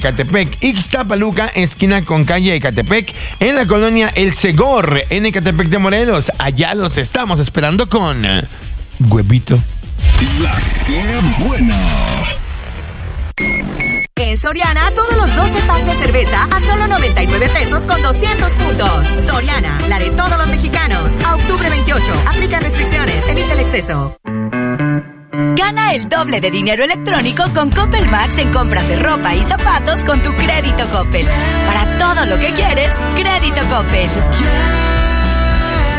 Ecatepec, Ixtapaluca, esquina con calle Ecatepec, en la colonia El Segor, en Ecatepec de Morelos. Allá los estamos esperando con huevito. La que buena. En Soriana, todos los 12 packs de cerveza a solo 99 pesos con 200 puntos. Soriana, la de todos los mexicanos. A octubre 28. Aplica restricciones. Evita el exceso. Gana el doble de dinero electrónico con Coppel Max en compras de ropa y zapatos con tu crédito Coppel. Para todo lo que quieres, crédito Coppel.